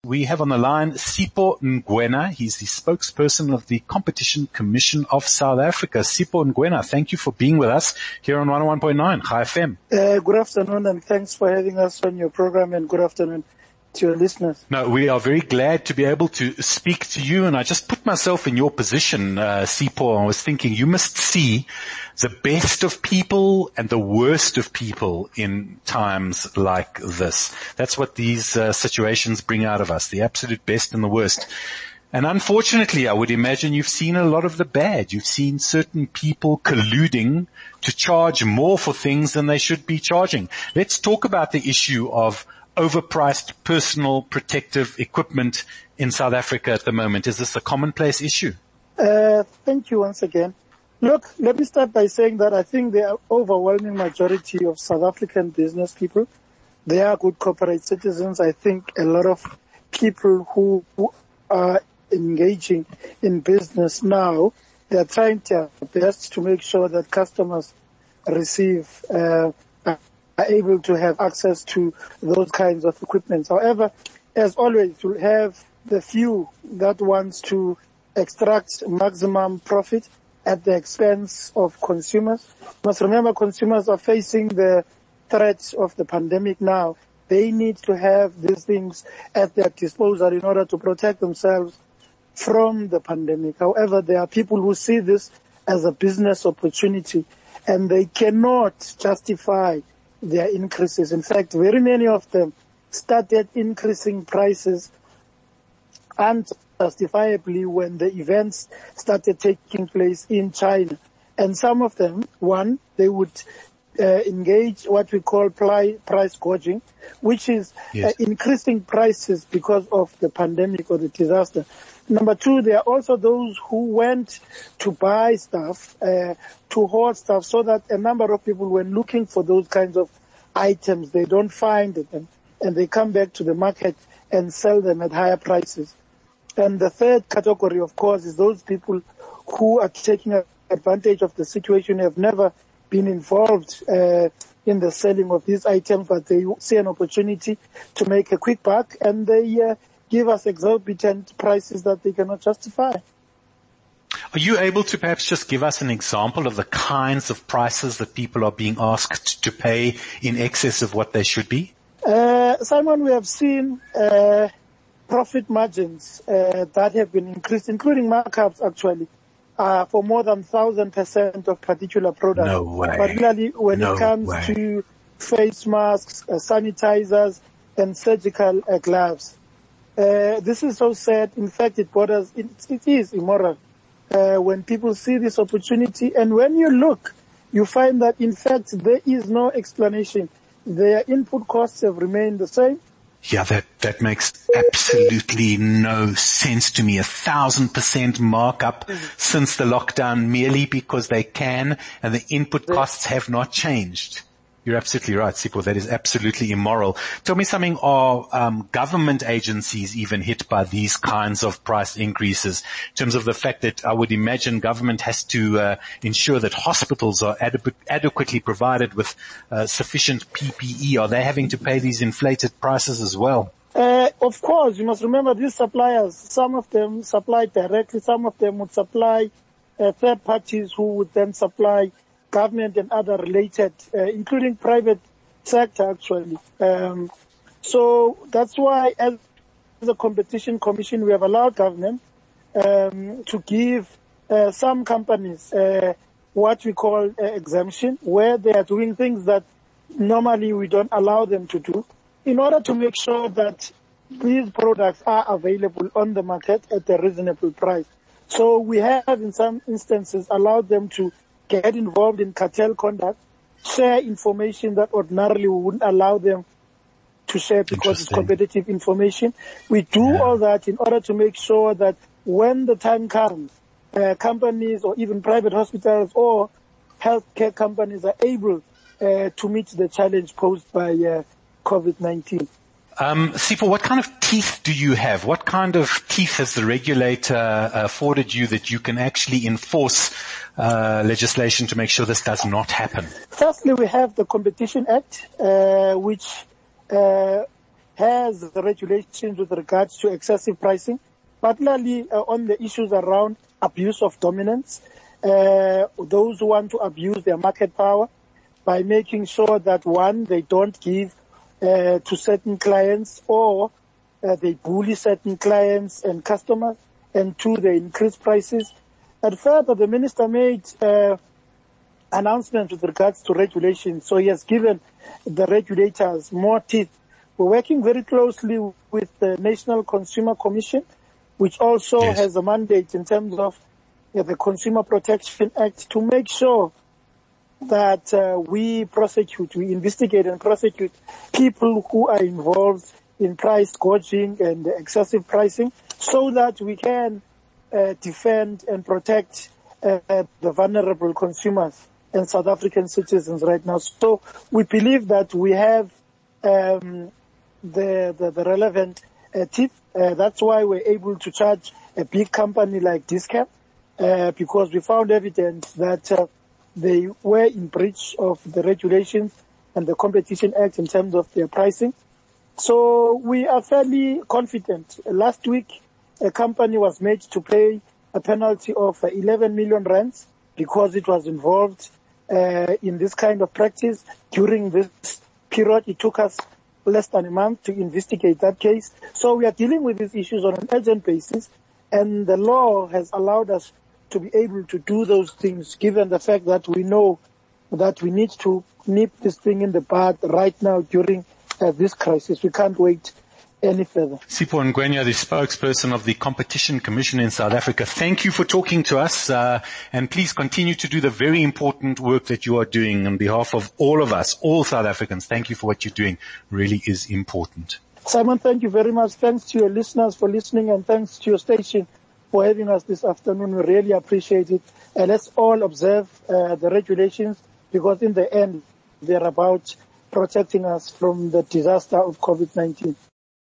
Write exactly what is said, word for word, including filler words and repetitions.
We have on the line Sipho Ngwena. He's the spokesperson of the Competition Commission of South Africa. Sipho Ngwena, thank you for being with us here on one oh one point nine Chai F M. Uh, good afternoon, and thanks for having us on your program, and good afternoon to your listeners. No, we are very glad to be able to speak to you, and I just put myself in your position, uh, Sipho. I was thinking you must see the best of people and the worst of people in times like this. That's what these uh, situations bring out of us, the absolute best and the worst. And unfortunately, I would imagine you've seen a lot of the bad. You've seen certain people colluding to charge more for things than they should be charging. Let's talk about the issue of overpriced personal protective equipment in South Africa at the moment. Is this a commonplace issue? Uh, thank you once again. Look, let me start by saying that I think the overwhelming majority of South African business people, they are good corporate citizens. I think a lot of people who, who are engaging in business now, they are trying their best to make sure that customers receive uh, are able to have access to those kinds of equipment. However, as always, you'll have the few that wants to extract maximum profit at the expense of consumers. You must remember, consumers are facing the threat of the pandemic now. They need to have these things at their disposal in order to protect themselves from the pandemic. However, there are people who see this as a business opportunity, and they cannot justify their increases. In fact, very many of them started increasing prices unjustifiably when the events started taking place in China. And some of them, one, they would uh, engage what we call pli- price gouging, which is yes. uh, increasing prices because of the pandemic or the disaster. Number two, there are also those who went to buy stuff, uh, to hoard stuff, so that a number of people, when looking for those kinds of items, they don't find them, and they come back to the market and sell them at higher prices. And the third category, of course, is those people who are taking advantage of the situation, have never been involved uh, in the selling of these items, but they see an opportunity to make a quick buck, and they uh, give us exorbitant prices that they cannot justify. Are you able to perhaps just give us an example of the kinds of prices that people are being asked to pay in excess of what they should be? Uh, Simon, we have seen uh, profit margins uh, that have been increased, including markups actually, uh, for more than one thousand percent of particular products. No way. Particularly when no it comes way. to face masks, uh, sanitizers, and surgical uh, gloves. Uh, this is so sad. In fact, it borders, it, it is immoral uh, when people see this opportunity. And when you look, you find that, in fact, there is no explanation. Their input costs have remained the same. Yeah, that, that makes absolutely no sense to me. A thousand percent markup mm-hmm. since the lockdown merely because they can, and the input costs have not changed. You're absolutely right, Sipho. That is absolutely immoral. Tell me something, are um, government agencies even hit by these kinds of price increases, in terms of the fact that I would imagine government has to uh, ensure that hospitals are adequate, adequately provided with uh, sufficient P P E? Are they having to pay these inflated prices as well? Uh, of course, you must remember these suppliers, some of them supply directly, some of them would supply uh, third parties who would then supply government and other related, uh, including private sector actually. Um, so that's why as a competition commission we have allowed government um, to give uh, some companies uh, what we call uh, exemption, where they are doing things that normally we don't allow them to do, in order to make sure that these products are available on the market at a reasonable price. So we have in some instances allowed them to get involved in cartel conduct, share information that ordinarily we wouldn't allow them to share because it's competitive information. We do yeah. all that in order to make sure that when the time comes, uh, companies or even private hospitals or healthcare companies are able uh, to meet the challenge posed by uh, COVID nineteen. Um, Sipho, what kind of teeth do you have? What kind of teeth has the regulator uh, afforded you that you can actually enforce uh, legislation to make sure this does not happen? Firstly, we have the Competition Act, uh, which uh, has the regulations with regards to excessive pricing, particularly uh, on the issues around abuse of dominance, uh, those who want to abuse their market power by making sure that, one, they don't give uh, to certain clients, or uh, they bully certain clients and customers, and two, they increase prices. And further, the minister made uh, announcements with regards to regulations, so he has given the regulators more teeth. We're working very closely with the National Consumer Commission, which also yes. has a mandate in terms of uh, the Consumer Protection Act to make sure that uh, we prosecute, we investigate and prosecute people who are involved in price gouging and excessive pricing, so that we can uh, defend and protect uh, the vulnerable consumers and South African citizens right now. So we believe that we have um, the, the, the relevant uh, tip. Uh, that's why we're able to charge a big company like Dis-Chem, uh, because we found evidence that uh, they were in breach of the regulations and the Competition Act in terms of their pricing. So we are fairly confident. Last week, a company was made to pay a penalty of eleven million rands because it was involved uh, in this kind of practice. During this period, it took us less than a month to investigate that case. So we are dealing with these issues on an urgent basis, and the law has allowed us to be able to do those things, given the fact that we know that we need to nip this thing in the bud right now during uh, this crisis. We can't wait any further. Sipho Ngwenya, the spokesperson of the Competition Commission in South Africa, thank you for talking to us, uh, and please continue to do the very important work that you are doing on behalf of all of us, all South Africans. Thank you for what you're doing. Really is important. Simon, thank you very much. Thanks to your listeners for listening, and thanks to your station for having us this afternoon. We really appreciate it. And let's all observe uh, the regulations, because in the end, they're about protecting us from the disaster of COVID nineteen.